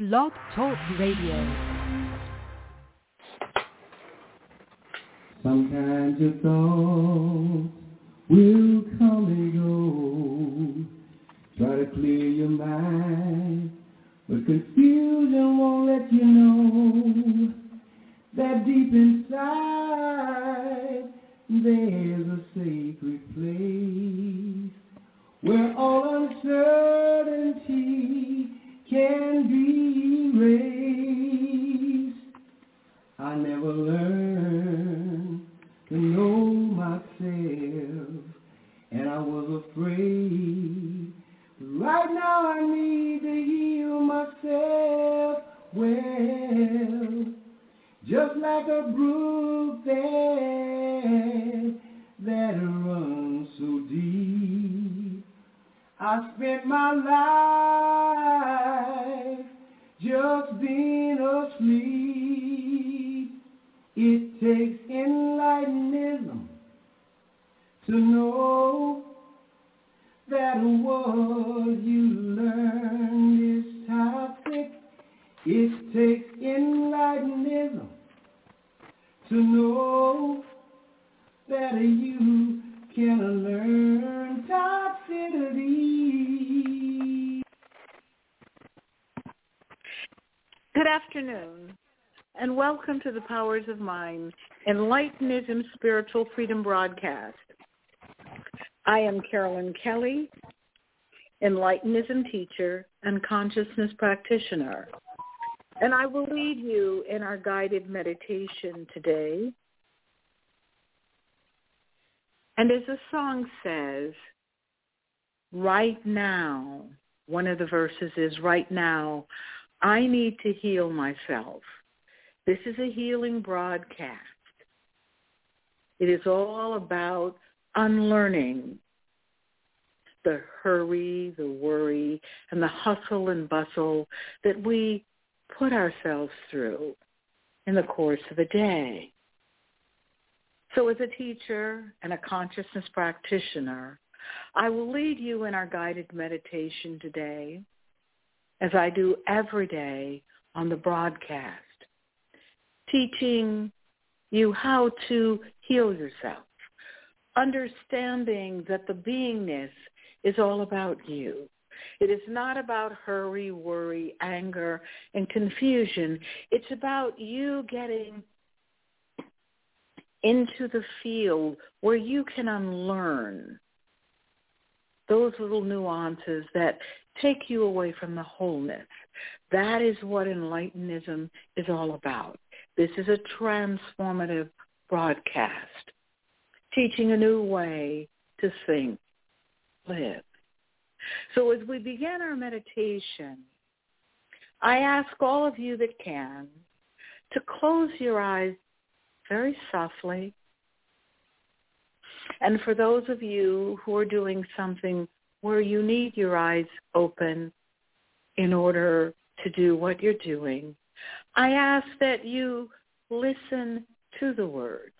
Blog Talk Radio. Sometimes your thoughts will come and go. Try to clear your mind, but confusion won't let you know that deep inside there's a sacred place where all uncertainty can be erased. I never learned to know myself, and I was afraid. Right now I need to heal myself well, just like a brook that runs so deep. I spent my life just being asleep. It takes enlightenism to know that what you learn is toxic. It takes enlightenism to know that you can learn toxicity. Good afternoon, and welcome to the Powers of Mind Enlightenism Spiritual Freedom Broadcast. I am Carolyn Kelly, Enlightenism teacher and consciousness practitioner, and I will lead you in our guided meditation today. And as the song says, right now, one of the verses is, right now, I need to heal myself. This is a healing broadcast. It is all about unlearning the hurry, the worry, and the hustle and bustle that we put ourselves through in the course of a day. So as a teacher and a consciousness practitioner, I will lead you in our guided meditation today, as I do every day on the broadcast, teaching you how to heal yourself, understanding that the beingness is all about you. It is not about hurry, worry, anger, and confusion. It's about you getting into the field where you can unlearn those little nuances that take you away from the wholeness. That is what Enlightenism is all about. This is a transformative broadcast, teaching a new way to think, live. So as we begin our meditation, I ask all of you that can to close your eyes very softly. And for those of you who are doing something where you need your eyes open in order to do what you're doing, I ask that you listen to the words.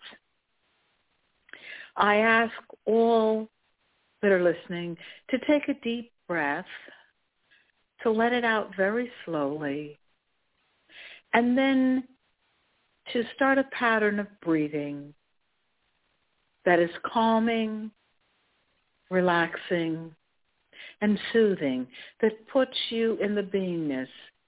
I ask all that are listening to take a deep breath, to let it out very slowly, and then to start a pattern of breathing that is calming, relaxing, and soothing, that puts you in the beingness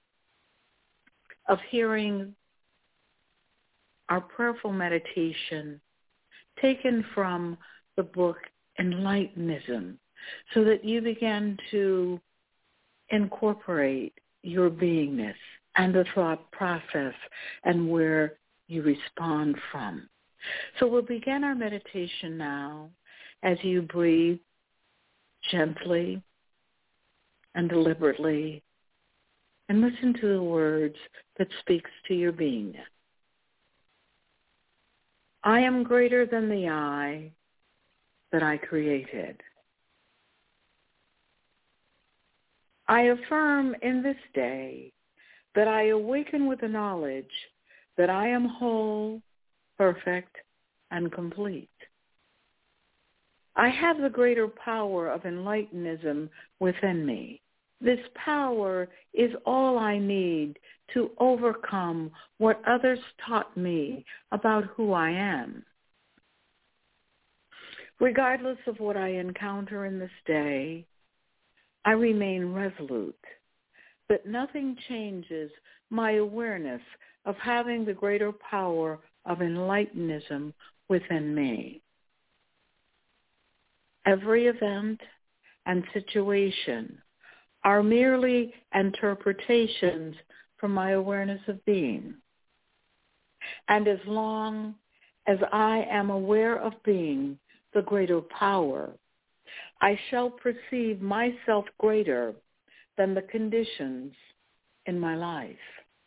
of hearing our prayerful meditation taken from the book Enlightenism, so that you begin to incorporate your beingness and the thought process and where you respond from. So we'll begin our meditation now as you breathe gently and deliberately and listen to the words that speaks to your beingness. I am greater than the I that I created. I affirm in this day that I awaken with the knowledge that I am whole, perfect, and complete. I have the greater power of Enlightenism within me, This power is all I need to overcome what others taught me about who I am. Regardless of what I encounter in this day, I remain resolute that nothing changes my awareness of having the greater power of enlightenism within me. Every event and situation are merely interpretations from my awareness of being. And as long as I am aware of being the greater power, I shall perceive myself greater than the conditions in my life.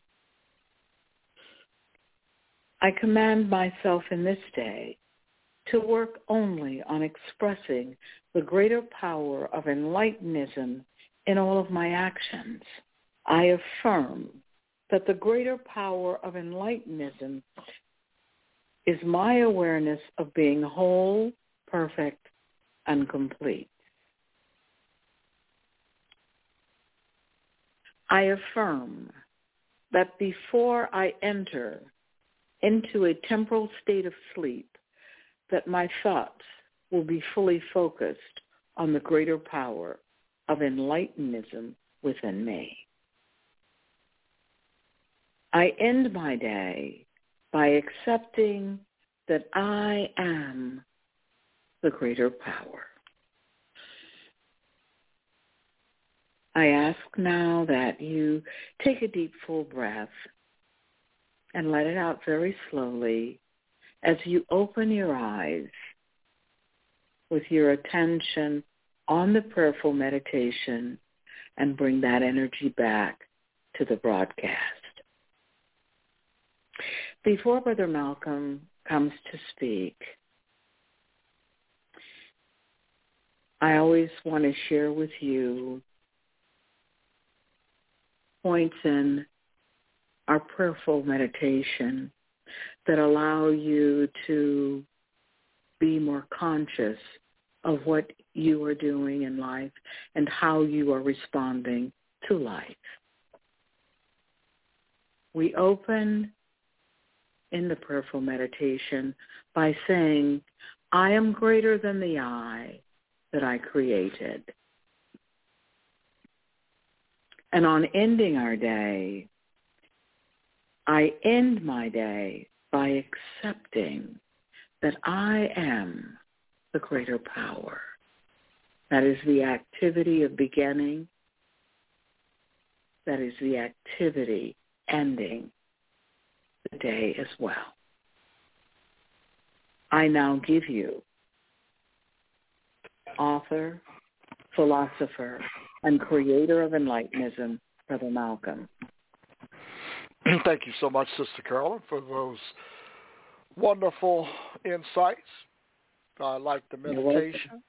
I command myself in this day to work only on expressing the greater power of enlightenism in all of my actions. I affirm that the greater power of enlightenism is my awareness of being whole, perfect, and complete. I affirm that before I enter into a temporal state of sleep, that my thoughts will be fully focused on the greater power of enlightenism within me. I end my day by accepting that I am the greater power. I ask now that you take a deep, full breath and let it out very slowly as you open your eyes with your attention on the prayerful meditation and bring that energy back to the broadcast. Before Brother Malcolm comes to speak, I always want to share with you points in our prayerful meditation that allow you to be more conscious of what you are doing in life and how you are responding to life. We open in the prayerful meditation by saying, I am greater than the I that I created. And on ending our day, I end my day by accepting that I am the greater power. That is the activity of beginning. That is the activity ending the day as well. I now give you author, philosopher, and creator of Enlightenism, Brother Malcolm. Thank you so much, Sister Carolyn, for those wonderful insights. I like the meditation.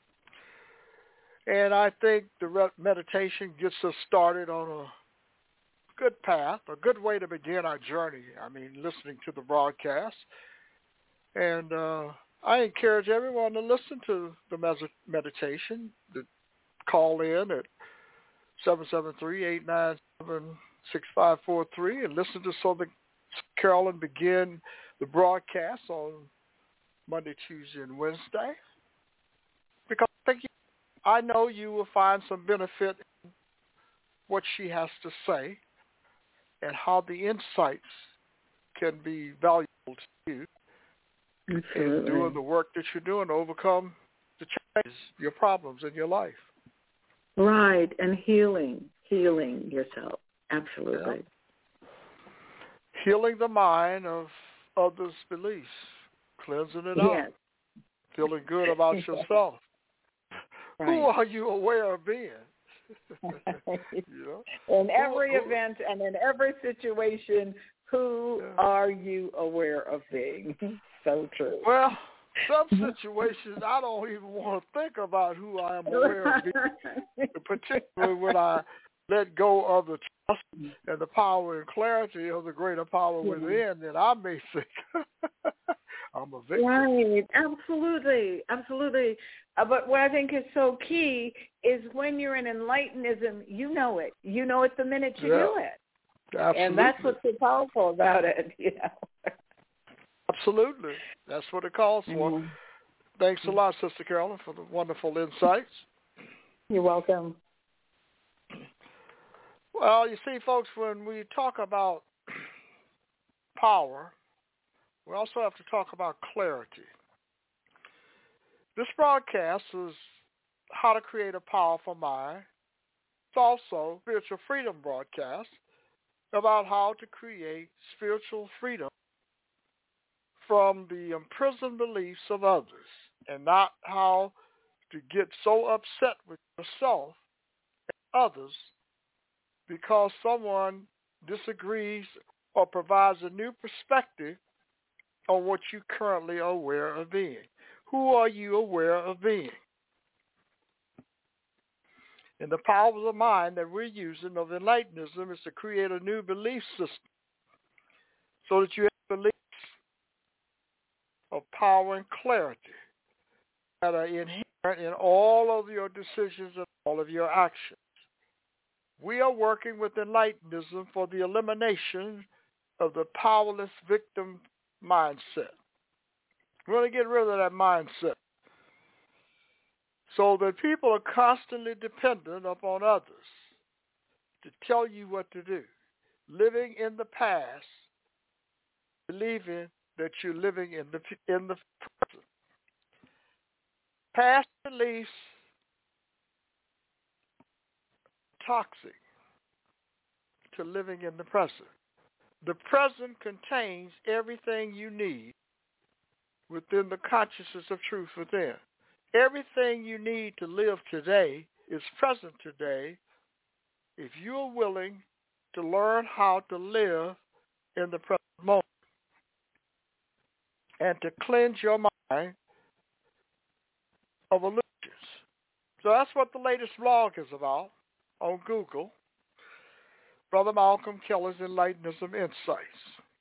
And I think the meditation gets us started on a good path, a good way to begin our journey. I mean, listening to the broadcast. And I encourage everyone to listen to the meditation, to call in at 773-897-6543 and listen to Sister Carolyn begin the broadcast on Monday, Tuesday, and Wednesday. Because I know you will find some benefit in what she has to say and how the insights can be valuable to you in doing the work that you're doing to overcome the challenges, your problems in your life. Right, and healing yourself. Absolutely. Yeah. Healing the mind of others' beliefs, cleansing it out, feeling good about yourself. Right. Who are you aware of being? In every event and in every situation, who are you aware of being? So true. Well, some situations I don't even want to think about who I am aware of being, particularly when I let go of the trust and the power and clarity of the greater power within, then I may think I'm a victim. Right, absolutely. But what I think is so key is when you're in Enlightenism, you know it. You know it the minute you do it. Absolutely. And that's what's so powerful about it, Absolutely. That's what it calls for. Mm-hmm. Thanks a lot, Sister Carolyn, for the wonderful insights. You're welcome. Well, you see, folks, when we talk about power, we also have to talk about clarity. This broadcast is how to create a powerful mind. It's also a spiritual freedom broadcast about how to create spiritual freedom from the imprisoned beliefs of others, and not how to get so upset with yourself and others because someone disagrees or provides a new perspective on what you currently are aware of being. Who are you aware of being? And the power of the mind that we're using of Enlightenism is to create a new belief system so that you have beliefs of power and clarity that are inherent in all of your decisions and all of your actions. We are working with Enlightenism for the elimination of the powerless victim mindset. We want to get rid of that mindset so that people are constantly dependent upon others to tell you what to do, living in the past, believing that you're living in the present. Past beliefs toxic to living in the present. The present contains everything you need within the consciousness of truth within. Everything you need to live today is present today if you are willing to learn how to live in the present moment and to cleanse your mind of illusions. So that's what the latest blog is about on Google. Brother Malcolm Keller's Enlightenism Insights.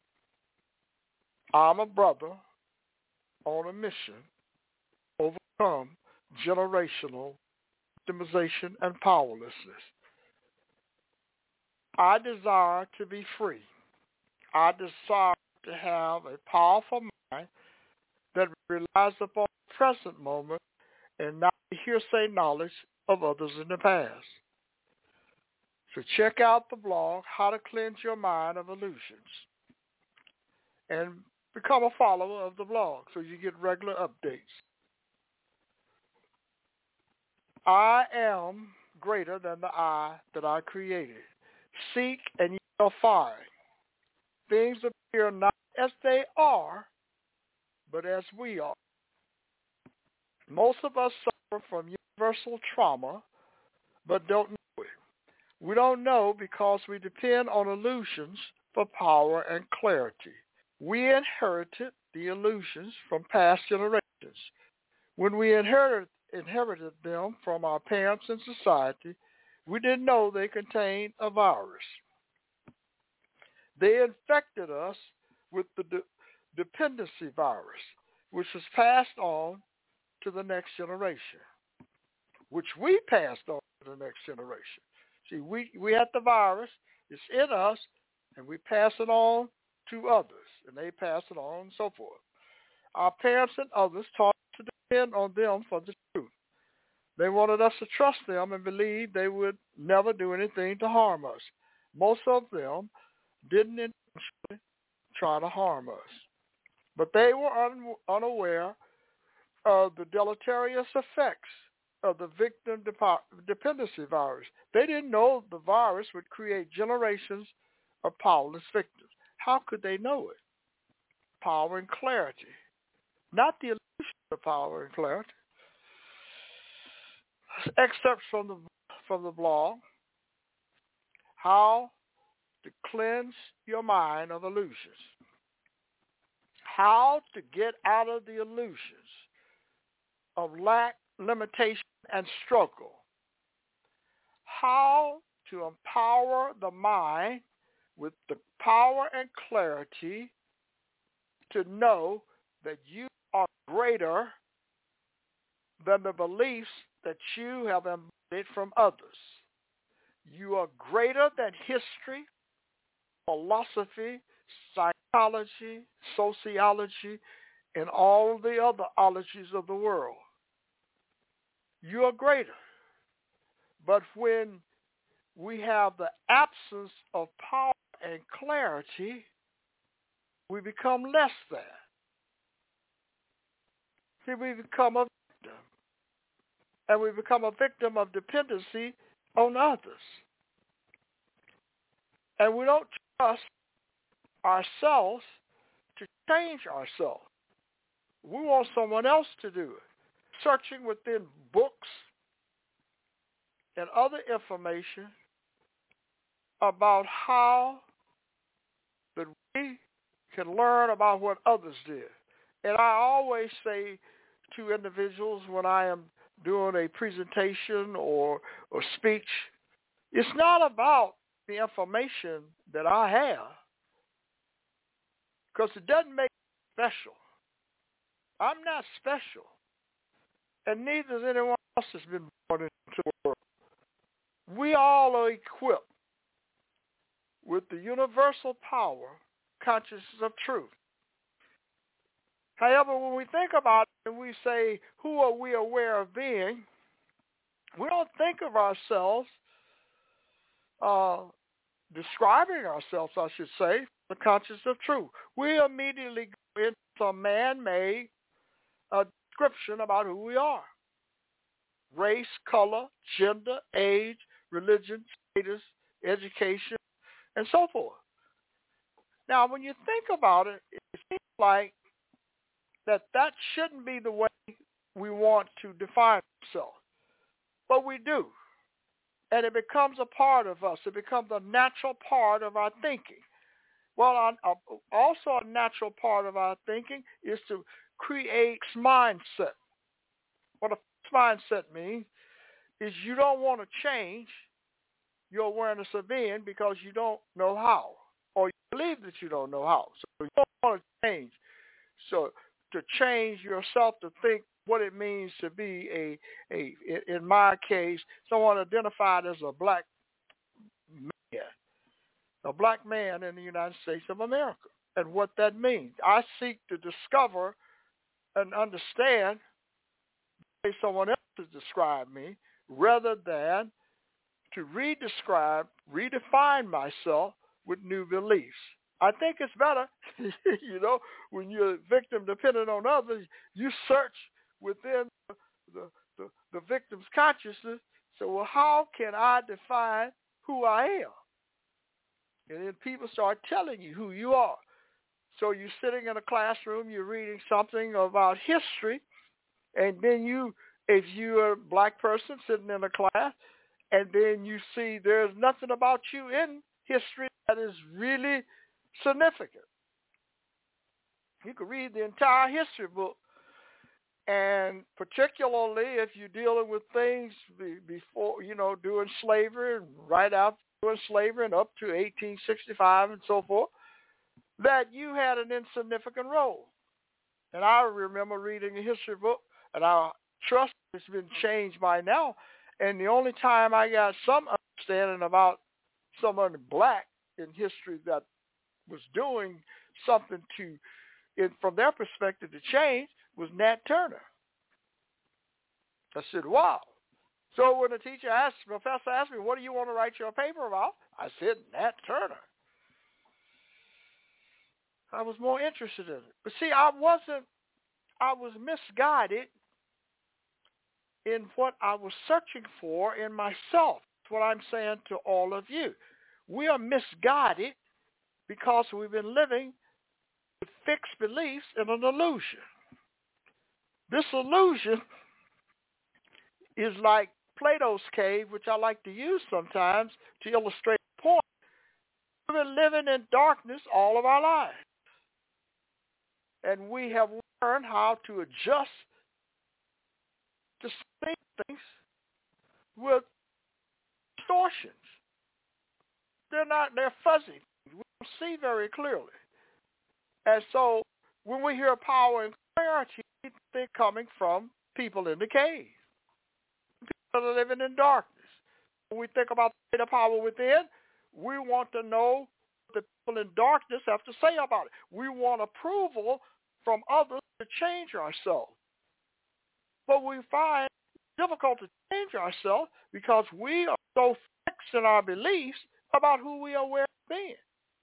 I'm a brother on a mission to overcome generational victimization and powerlessness. I desire to be free. I desire to have a powerful mind that relies upon the present moment and not the hearsay knowledge of others in the past. So check out the blog, How to Cleanse Your Mind of Illusions, and become a follower of the blog so you get regular updates. I am greater than the I that I created. Seek and you shall find. Things appear not as they are, but as we are. Most of us suffer from universal trauma, but don't know it. We don't know because we depend on illusions for power and clarity. We inherited the illusions from past generations. When we inherited them from our parents and society, we didn't know they contained a virus. They infected us with the dependency virus, which was passed on to the next generation, which we passed on to the next generation. See, we had the virus, it's in us, and we pass it on to others, and they pass it on and so forth. Our parents and others taught us to depend on them for the truth. They wanted us to trust them and believe they would never do anything to harm us. Most of them didn't intentionally try to harm us, but they were unaware of the deleterious effects of the victim dependency virus. They didn't know the virus would create generations of powerless victims. How could they know it? Power and clarity, not the illusion of power and clarity. Excerpts from the blog, How to Cleanse Your Mind of Illusions. How to get out of the illusions of lack, limitation, and struggle. How to empower the mind with the power and clarity to know that you are greater than the beliefs that you have embodied from others. You are greater than history, philosophy, psychology, sociology, and all the other ologies of the world. You are greater. But when we have the absence of power and clarity, we become less than. See, we become a victim. And we become a victim of dependency on others. And we don't trust ourselves to change ourselves. We want someone else to do it. Searching within books and other information about how that we can learn about what others did. And I always say to individuals when I am doing a presentation or speech, it's not about the information that I have, because it doesn't make me special. I'm not special, and neither is anyone else has been born into the world. We all are equipped with the universal power, consciousness of truth. However, when we think about it and we say, who are we aware of being, we don't think of ourselves, describing ourselves, I should say, the consciousness of truth. We immediately go into some man-made description about who we are. Race, color, gender, age, religion, status, education, and so forth. Now, when you think about it, it seems like that shouldn't be the way we want to define ourselves. But we do. And it becomes a part of us. It becomes a natural part of our thinking. Well, also a natural part of our thinking is to create mindset. What a mindset means is you don't want to change your awareness of being because you don't know how, or you believe that you don't know how. So you don't want to change. So to change yourself to think what it means to be in my case, someone identified as a black man in the United States of America, and what that means. I seek to discover and understand the way someone else has described me, rather than to redefine myself with new beliefs. I think it's better, when you're a victim dependent on others, you search within the victim's consciousness. So, well, how can I define who I am? And then people start telling you who you are. So you're sitting in a classroom, you're reading something about history, and then if you're a black person sitting in a class, and then you see there's nothing about you in history that is really significant. You could read the entire history book, and particularly if you're dealing with things before, doing slavery and right after doing slavery and up to 1865 and so forth, that you had an insignificant role. And I remember reading a history book, and I trust it's been changed by now, and the only time I got some understanding about someone black in history that was doing something from their perspective to change was Nat Turner. I said, wow. So when the professor asked me, what do you want to write your paper about? I said, Nat Turner. I was more interested in it. But see, I was misguided in what I was searching for in myself. That's what I'm saying to all of you. We are misguided because we've been living with fixed beliefs in an illusion. This illusion is like Plato's cave, which I like to use sometimes to illustrate the point. We've been living in darkness all of our lives. And we have learned how to adjust to see things with distortions. They're fuzzy. We don't see very clearly. And so When we hear power and clarity, they're coming from people in the cave, people that are living in darkness. When we think about the power within, we want to know what the people in darkness have to say about it. We want approval from others to change ourselves. But we find it difficult to change ourselves because we are so fixed in our beliefs about who we are aware of being.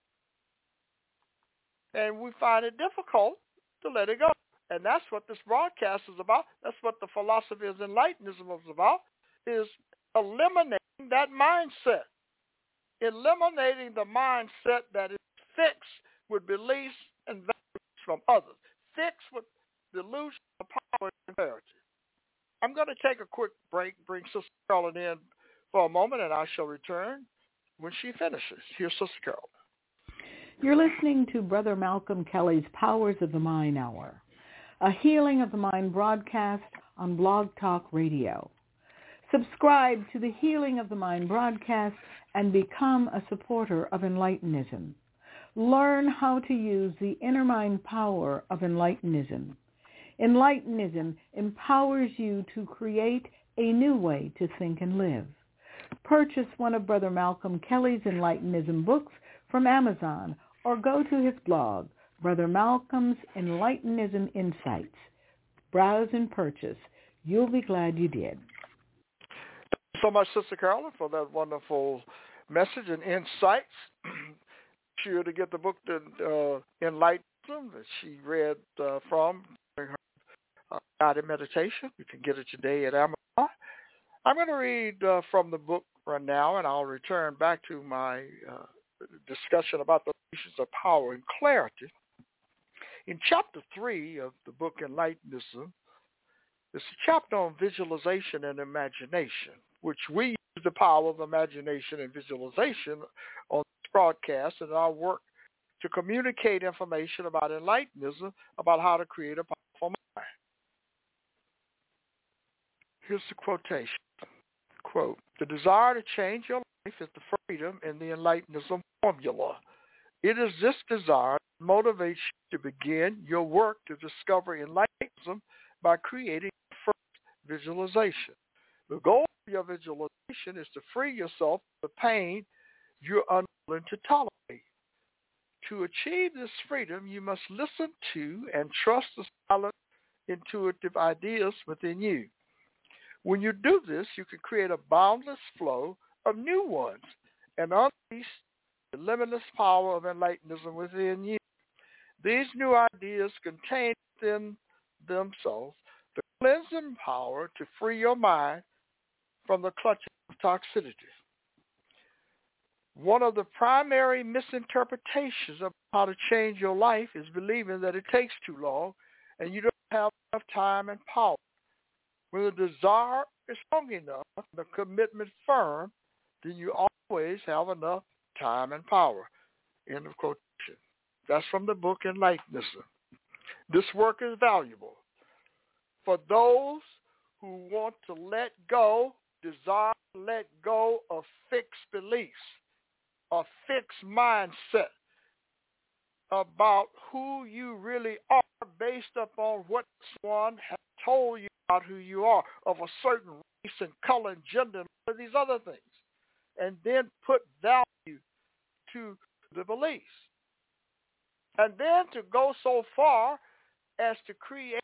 And we find it difficult to let it go. And that's what this broadcast is about. That's what the philosophy of Enlightenism is about, is eliminating that mindset. Eliminating the mindset that is fixed with beliefs and values from others. Fixed with delusion of power and clarity. I'm going to take a quick break, bring Sister Carolyn in for a moment, and I shall return when she finishes. Here's Sister Carolyn. You're listening to Brother Malcolm Kelly's Powers of the Mind Hour, a Healing of the Mind broadcast on Blog Talk Radio. Subscribe to the Healing of the Mind broadcast and become a supporter of Enlightenism. Learn how to use the inner mind power of Enlightenism. Enlightenism empowers you to create a new way to think and live. Purchase one of Brother Malcolm Kelly's Enlightenism books from Amazon or go to his blog, Brother Malcolm's Enlightenism Insights. Browse and purchase. You'll be glad you did. Thank you so much, Sister Carolyn, for that wonderful message and insights. Sure to get the book, Enlightenism, that she read from during her guided meditation. You can get it today at Amazon. I'm going to read from the book right now, and I'll return back to my discussion about the relations of power and clarity. In chapter 3 of the book Enlightenism, it's a chapter on visualization and imagination, which we use the power of imagination and visualization on this broadcast in our work to communicate information about Enlightenism, about how to create a powerful mind. Here's the quotation. Quote, "The desire to change your life is the freedom in the Enlightenism formula. It is this desire that motivates you to begin your work to discover Enlightenism by creating your first visualization. The goal of your visualization is to free yourself from the pain you're unwilling to tolerate. To achieve this freedom, you must listen to and trust the silent, intuitive ideas within you. When you do this, you can create a boundless flow of new ones and unleash the limitless power of Enlightenism within you. These new ideas contain within themselves the cleansing power to free your mind from the clutches of toxicity. One of the primary misinterpretations of how to change your life is believing that it takes too long and you don't have enough time and power. When the desire is strong enough, the commitment firm, then you always have enough time and power." End of quotation. That's from the book Enlightenism. This work is valuable for those who want to let go, desire to let go of fixed beliefs, a fixed mindset about who you really are based upon what someone has told you about who you are, of a certain race and color and gender and all of these other things, and then put value to the beliefs. And then to go so far as to create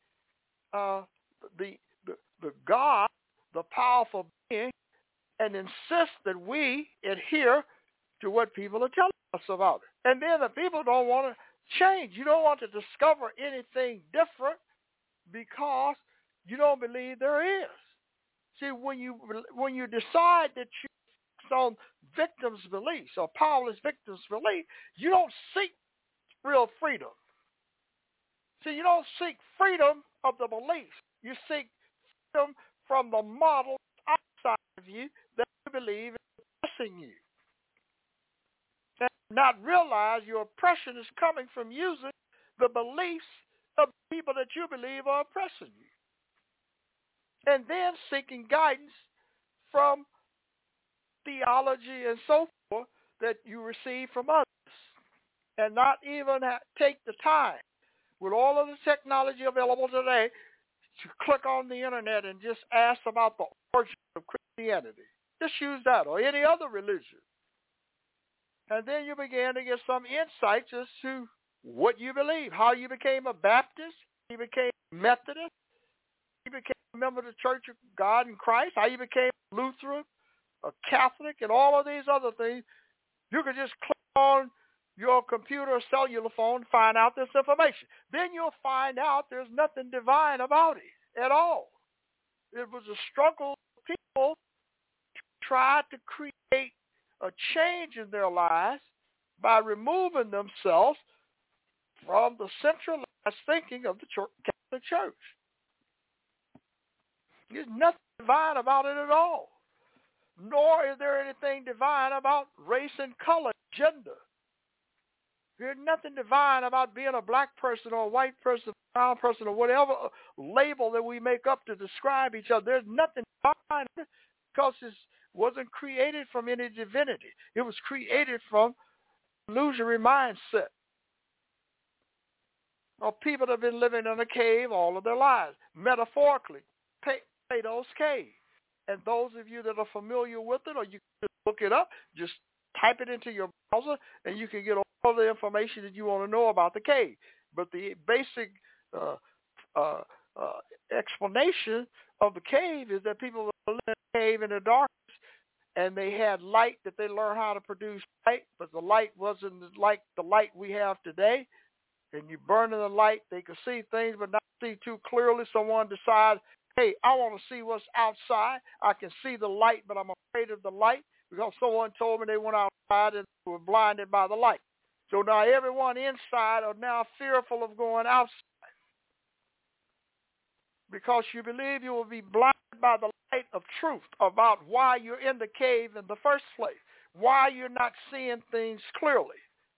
the God, the powerful being, and insist that we adhere to what people are telling us about it. And then the people don't want to change. You don't want to discover anything different because you don't believe there is. See, when you decide that you're on victims' beliefs or powerless victims' beliefs, you don't seek real freedom. See, you don't seek freedom of the beliefs. You seek freedom from the model outside of you that you believe is oppressing you. And not realize your oppression is coming from using the beliefs of people that you believe are oppressing you. And then seeking guidance from theology and so that you receive from others, and not even take the time with all of the technology available today, to click on the internet and just ask about the origin of Christianity. Just use that or any other religion. And then you begin to get some insights as to what you believe, how you became a Baptist, how you became a Methodist, how you became a member of the Church of God in Christ, how you became a Lutheran, a Catholic, and all of these other things. You can just click on your computer or cellular phone and find out this information. Then you'll find out there's nothing divine about it at all. It was a struggle of people who tried to create a change in their lives by removing themselves from the centralized thinking of the Catholic Church. There's nothing divine about it at all. Nor is there anything divine about race and color, gender. There's nothing divine about being a black person or a white person, a brown person, or whatever label that we make up to describe each other. There's nothing divine because it wasn't created from any divinity. It was created from illusory mindset of people that have been living in a cave all of their lives, metaphorically, Plato's cave. And those of you that are familiar with it, or you can just look it up, just type it into your browser, and you can get all the information that you want to know about the cave. But the basic explanation of the cave is that people were living in a cave in the darkness, and they had light that they learned how to produce light, but the light wasn't like the light we have today. And you burn in the light, they could see things but not see too clearly. Someone decides, hey, I want to see what's outside. I can see the light, but I'm afraid of the light because someone told me they went outside and were blinded by the light. So now everyone inside are now fearful of going outside because you believe you will be blinded by the light of truth about why you're in the cave in the first place, why you're not seeing things clearly.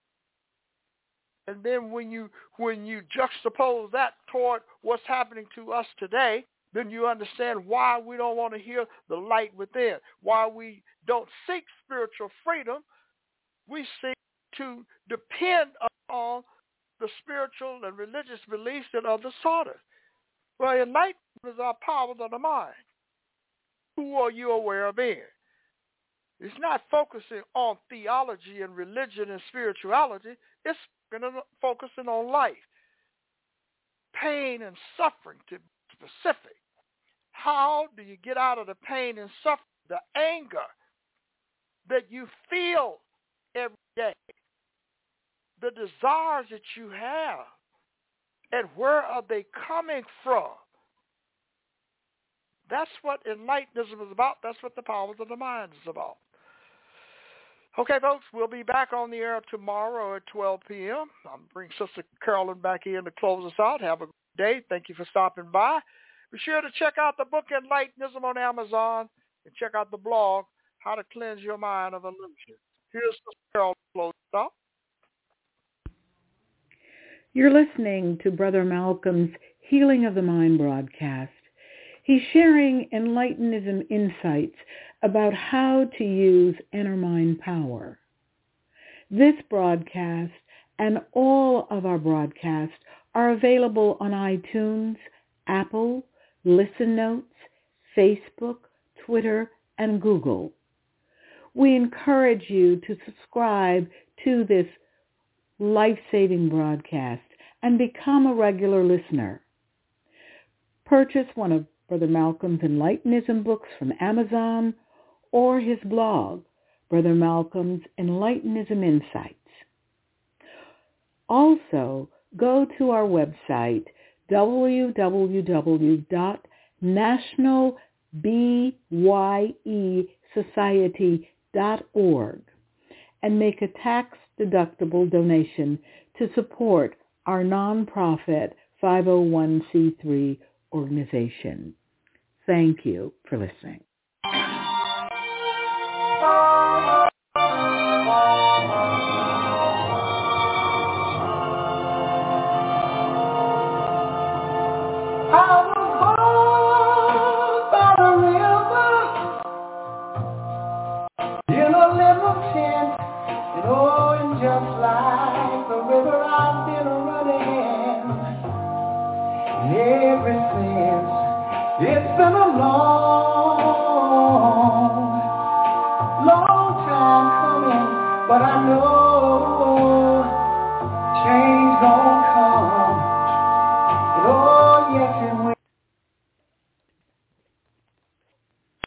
And then when you juxtapose that toward what's happening to us today, then you understand why we don't want to hear the light within, why we don't seek spiritual freedom. We seek to depend on the spiritual and religious beliefs that others taught us. Well, enlightenment is our power of the mind. Who are you aware of being? It's not focusing on theology and religion and spirituality. It's focusing on life, pain and suffering, to be specific. How do you get out of the pain and suffering, the anger that you feel every day, the desires that you have, and where are they coming from? That's what Enlightenism is about. That's what the powers of the mind is about. Okay, folks, we'll be back on the air tomorrow at 12 p.m. I'll bring Sister Carolyn back in to close us out. Have a good day. Thank you for stopping by. Be sure to check out the book Enlightenism on Amazon and check out the blog, How to Cleanse Your Mind of Illusion. Here's Sister Carolyn to close us out. You're listening to Brother Malcolm's Healing of the Mind broadcast. He's sharing Enlightenism insights about how to use inner mind power. This broadcast and all of our broadcasts are available on iTunes, Apple, Listen Notes, Facebook, Twitter, and Google. We encourage you to subscribe to this life-saving broadcast and become a regular listener. Purchase one of Brother Malcolm's Enlightenism books from Amazon or his blog, Brother Malcolm's Enlightenism Insights. Also, go to our website, www.nationalbyesociety.org, and make a tax-deductible donation to support our nonprofit 501c3 organization. Thank you for listening. Just like the river I've been running long